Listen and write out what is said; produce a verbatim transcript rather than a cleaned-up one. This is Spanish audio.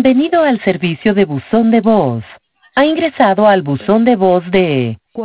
Bienvenido al servicio de buzón de voz. Ha ingresado al buzón de voz de